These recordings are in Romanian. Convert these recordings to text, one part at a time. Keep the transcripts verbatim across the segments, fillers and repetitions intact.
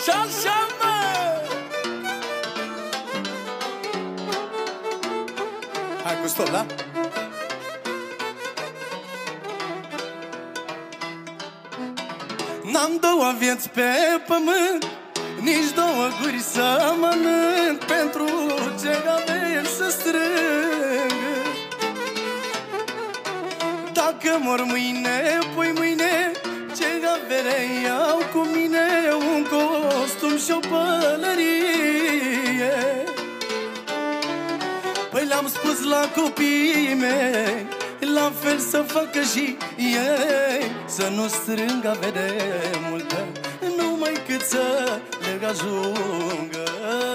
Și-așa, mă! Hai cu stop, da? N-am două vieți pe pământ, nici două guri să mănânc, pentru ce avem să strâng. Dacă mor mâine, pui mâine, ce avere iau cu mine, un costum și o pălărie. Păi le-am spus la copiii mei, la fel să facă și ei, să nu strâng avere multă, numai cât să le ajungă.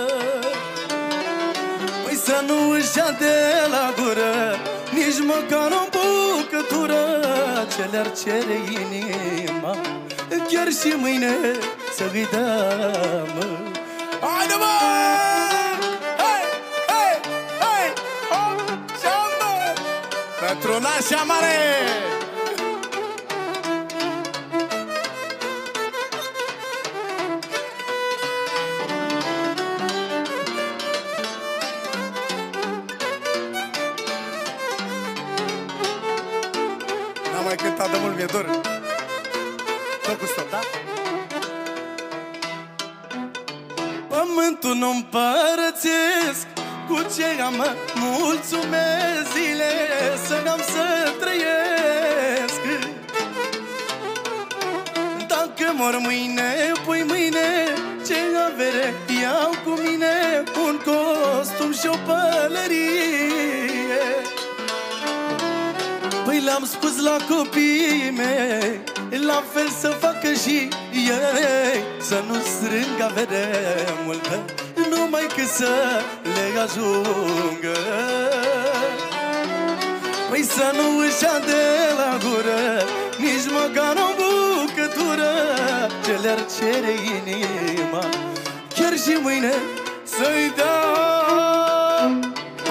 Păi să nu își ia de la gură nici măcar o bucătură, ce le-ar cere inima, chiar și mâine să-i dăm. Haide, mă! Pentru nașa mare! N-am mai cântat de mult, mi-e dor. Tot cu stop, da? Pământul nu împărățesc, cu ce am mă mulțumesc zile să n-am să trăiesc. Dacă mor mâine, pui mâine, ce avere iau cu mine, un costum și o pălărie. Păi le-am spus la copiii mei, la fel să facă și ei, să nu strâng avere multă, numai cât să le ajungă. Păi să nu își ia de la gură nici măcar o bucătură, ce le-ar cere inima, chiar și mâine să-i dau.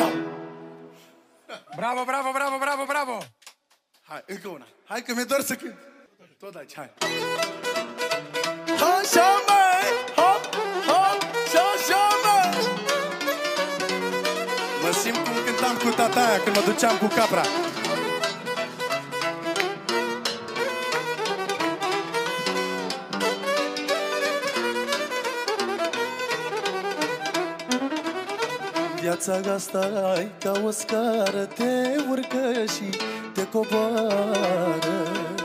Bravo, bravo, bravo, bravo, bravo! Hai, încă una. Hai că mi-e doar să cânt. Tot aici, hai. Așa, măi! Hop, hop, și așa, măi! Mă simt cum cântam cu tata aia când mă duceam cu capra. Viața asta ai ca o scară, te urcă și te coboară.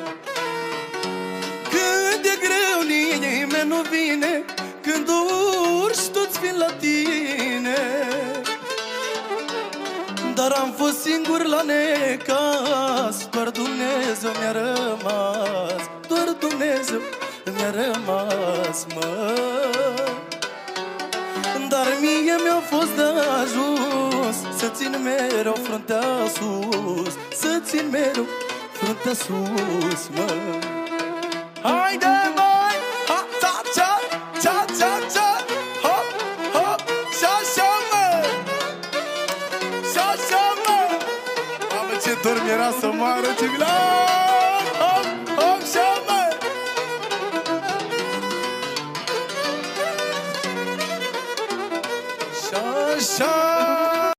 Când e greu, nimeni nu vine, când urci, toți vin la tine. Dar am fost singur la necaz, doar Dumnezeu mi-a rămas, doar Dumnezeu mi-a rămas, mă. Dar mie mi-a fost de ajuns să țin mereu fruntea sus, să țin mereu fruntea sus, mă. Haide, măi! Ha, ta, ța, ța, ța, ța! Hop, hop, și-așa, mă! Și-așa, mă! Mamă, ce dor mi-era să moară, ce milagru!